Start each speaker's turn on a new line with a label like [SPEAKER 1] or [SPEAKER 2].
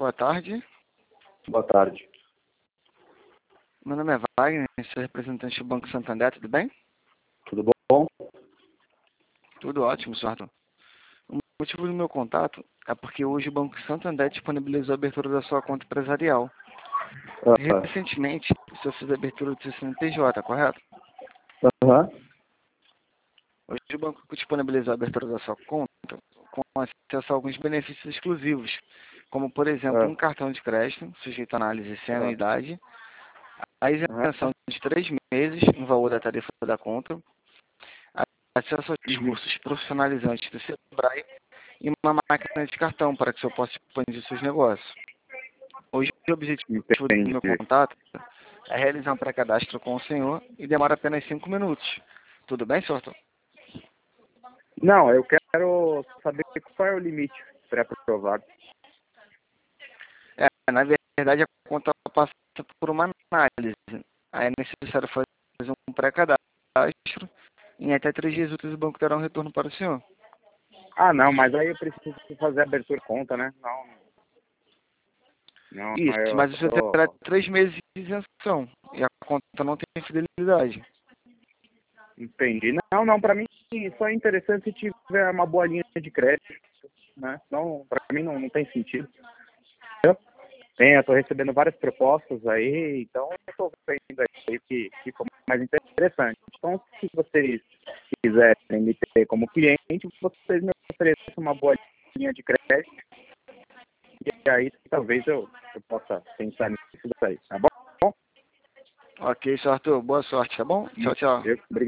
[SPEAKER 1] boa tarde.
[SPEAKER 2] Boa tarde.
[SPEAKER 1] Meu nome é Wagner, sou representante do Banco Santander, tudo bem?
[SPEAKER 2] Tudo bom?
[SPEAKER 1] Tudo ótimo, senhor Arthur. O motivo do meu contato é porque hoje o Banco Santander disponibilizou a abertura da sua conta empresarial. Recentemente, o senhor fez a abertura do seu CNPJ, correto?
[SPEAKER 2] Aham.
[SPEAKER 1] Hoje o banco disponibilizou a abertura da sua conta com acesso a alguns benefícios exclusivos, como, por exemplo, um cartão de crédito, sujeito a análise sem anuidade, a isenção de 3 meses no valor da tarifa da conta, acesso aos cursos profissionalizantes do Sebrae e uma máquina de cartão para que o senhor possa expandir seus negócios. Hoje o objetivo do meu contato é realizar um pré-cadastro com o senhor e demora apenas 5 minutos. Tudo bem, senhor Arthur?
[SPEAKER 2] Não, eu quero saber qual é o limite pré-aprovado.
[SPEAKER 1] Na verdade, a conta passa por uma análise. Aí é necessário fazer um pré-cadastro. Em até 3 dias úteis o banco terá um retorno para o senhor.
[SPEAKER 2] Ah, não, mas aí eu preciso fazer a abertura de conta, né? Não,
[SPEAKER 1] Isso, mas o senhor terá 3 meses de isenção. E a conta não tem fidelidade.
[SPEAKER 2] Entendi. Não, para mim só é interessante se tiver uma boa linha de crédito, né? Não, para mim não tem sentido. Eu estou recebendo várias propostas aí, então eu estou vendo aí o que ficou mais interessante. Então, se vocês quiserem me ter como cliente, vocês me ofereçam uma boa linha de crédito, e aí talvez eu possa pensar nisso daí, tá bom?
[SPEAKER 1] Ok, senhor Arthur. Boa sorte, tá bom? Tchau, tchau.
[SPEAKER 2] Obrigado.